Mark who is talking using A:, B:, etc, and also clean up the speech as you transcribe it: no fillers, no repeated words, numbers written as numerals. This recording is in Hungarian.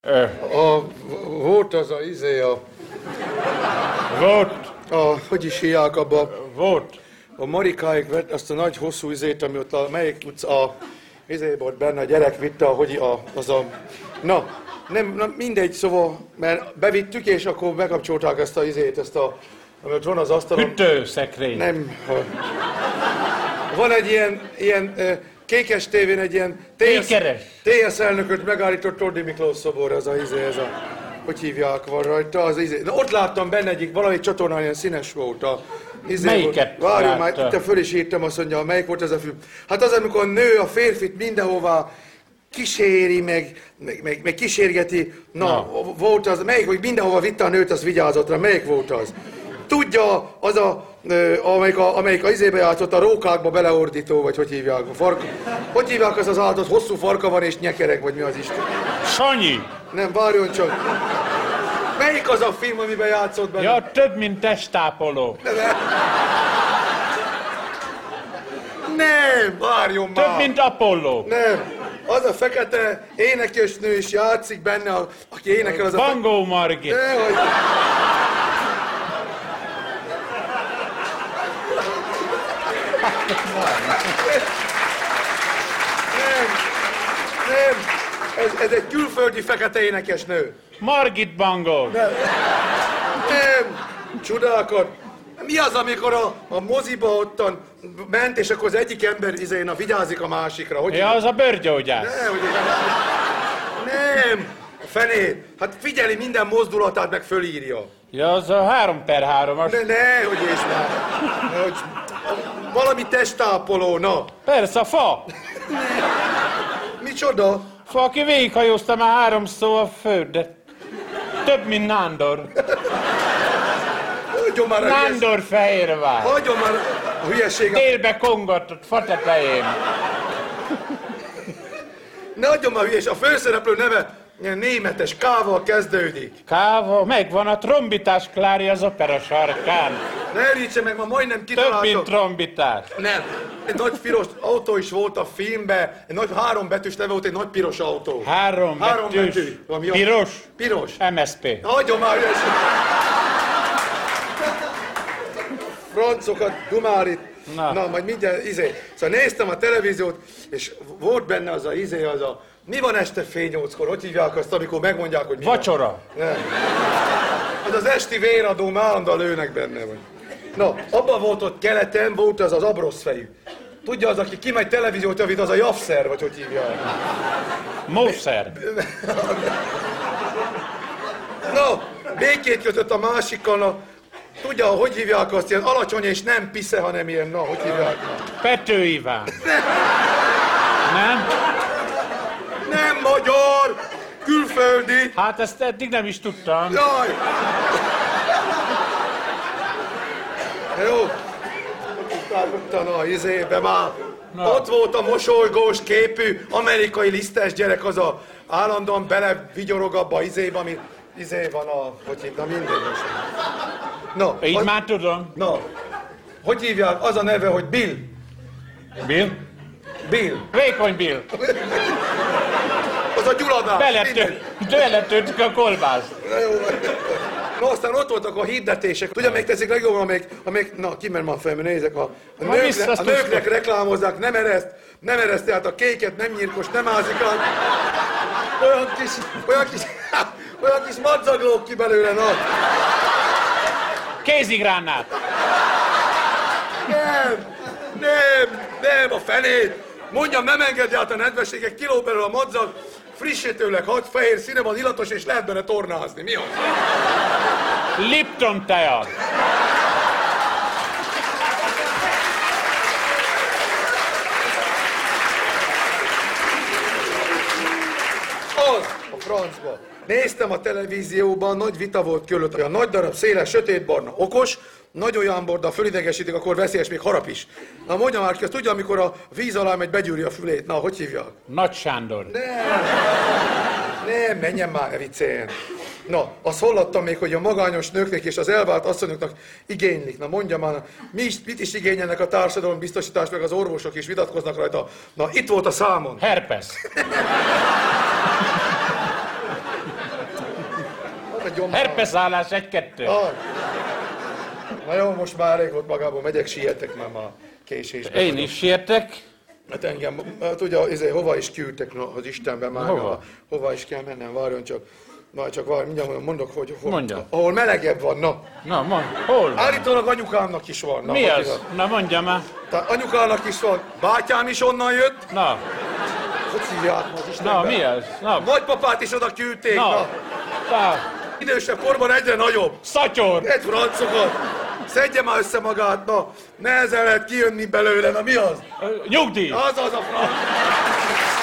A: Volt az
B: Volt.
A: hogy is hívják abba?
B: Volt.
A: A Marikáik vett azt a nagy hosszú izét, ami ott melyik utca, volt benne, a gyerek vitte, nem, mindegy, szóval, mert bevittük, és akkor bekapcsolták ezt a ami ott van az asztalon.
B: Hűtőszekrény.
A: Nem. Van egy ilyen kékes tévén egy ilyen TS elnököt megállított Ordi Miklós szobor, hogy hívják van rajta, Na, ott láttam benne valami csatornán, ilyen színes volt
B: Melyiket
A: Várjunk már, itt föl is írtam, azt mondja, melyik volt ez a film. Hát az, amikor a nő a férfit mindenhová kíséri, meg kísérgeti. Volt az, melyik, hogy mindenhova vitte a nőt, az vigyázott rá, melyik volt az? Tudja, az amelyik a izébe játszott, a rókákba beleordító, vagy hogy hívják? Hogy hívják az állatot? Hosszú farka van és nyekerek, vagy mi az Isten?
B: Sanyi!
A: Nem, várjon csak. Melyik az a film, amiben játszott benne?
B: Ja, több, mint testápoló.
A: Nem, várjon már.
B: Több, mint Apolló.
A: Nem. Az a fekete énekesnő is játszik benne, aki énekel az
B: Bangó Margit.
A: Nehogy. Nem. Ez egy külföldi fekete énekesnő.
B: Margit Bangó.
A: Nem. Csodákat. Mi az, amikor a moziba ottan ment, és akkor az egyik ember vigyázik a másikra? Hogy
B: az a bőrgyógyász.
A: Nem. Fenét. Hát figyeli minden mozdulatát, meg fölírja.
B: Ja, az a 3x3-as.
A: Hogy és már. Valami testápoló, na.
B: Persze, a fa.
A: Micsoda?
B: Fa, aki végighajózta már 3 szó a földet. Több, mint Nándor. Nándorfehérvár.
A: Hagyjon már a hülyeséget.
B: Délbe kongatott fa tetején.
A: Ne hagyjon már hülyeség. A főszereplő neve németes, K-val kezdődik.
B: K-val? Megvan a trombitás Klári az opera sarkán.
A: Ne erítse meg, ma majdnem kitaláltam.
B: Több, mint trombitás.
A: Nem. Egy nagy piros autó is volt a filmben. Egy nagy 3 betűs neve volt, egy nagy piros autó.
B: 3 betűs. Piros?
A: Piros.
B: MSP.
A: Hagyjon már hülyeség. Francokat, Dumárit. Na, majd mindjárt Szóval néztem a televíziót, és volt benne mi van este fél 8-kor? Hogy hívják azt, amikor megmondják, hogy mi
B: Vacsora.
A: Nem. Az esti véradó, már állandóan lőnek benne. Vagy. Na, abban volt ott keleten, volt az abrosz fejű. Tudja az, aki kimegy televíziót javít, az a Jafszer, vagy hogy hívják?
B: Mószer.
A: Na, békét kötött a másikkal, tudja, hogy hívják azt, ilyen alacsony és nem pisze, hanem ilyen, hogy hívják?
B: Pető Iván. Nem?
A: Nem magyar, külföldi.
B: Hát ezt eddig nem is tudtam.
A: Jaj! Jó. Ott volt a mosolygós képű amerikai lisztes gyerek, az állandóan belevigyorog abba ami van hogy hívna, mindegy. No,
B: így már tudom.
A: Na, hogy hívják? Az a neve, hogy Bill.
B: Bill?
A: Bill.
B: Vékony Bill.
A: Az a gyulladás.
B: Beletöltük a kolbászt.
A: No, aztán ott voltak a hirdetések. Tudja, még teszik legjobban, amelyik kimer már fel, mert nézek, a nőknek reklámozzák, nem ereszt, tehát a kéket, nem nyírkos, nem ázikát. Olyan kis madzaglók ki belőle, na.
B: Kézigránát.
A: Nem, a fenét. Mondjam, nem engedje át a nedvességek, kiló belőle a madzag, frissítőleg, fehér színe van, illatos, és lehet benne tornázni. Mi az?
B: Lipton teja.
A: A francba. Néztem a televízióban, nagy vita volt körülött, olyan nagy darab, széles, sötétbarna, okos, nagyon jámborda, fölidegesítik, akkor veszélyes, még harap is. Na mondja már ki, azt tudja, amikor a víz alá megy, begyűri a fülét. Na, hogy hívják?
B: Nagy Sándor.
A: Nem, menjen már, ne vicceljen. Na, azt hallottam még, hogy a magányos nőknek és az elvált asszonyoknak igénylik. Na mondja már, mit is igényelnek a társadalombiztosítás, meg az orvosok is vitatkoznak rajta. Na, itt volt a számon.
B: Herpes.
A: Hagyjon már.
B: Herpeszállás 1-2.
A: Na jó, most már elég volt magából, megyek, sietek már késésben.
B: Én is sietek.
A: Hát engem, ugye, hova is küldtek, no, az Istenben már. Hova is kell mennem, várjon csak. Csak várj, mindjárt mondok, hogy
B: Mondja.
A: Ahol melegebb van, na.
B: Na, mond, hol van?
A: Állítólag anyukámnak is van. Na,
B: Mi az? Na, mondja már.
A: Anyukának is van. Bátyám is onnan jött.
B: Na,
A: Hogy szívják az Istenben?
B: na, mi az? Na,
A: Nagypapát is oda küldték,
B: na.
A: na. Idősebb korban egyre nagyobb.
B: Szatyor!
A: Egy francokat. Szedje már össze magát, na. Nehezen lehet kijönni belőle, na mi az?
B: Nyugdíj!
A: Az a franc.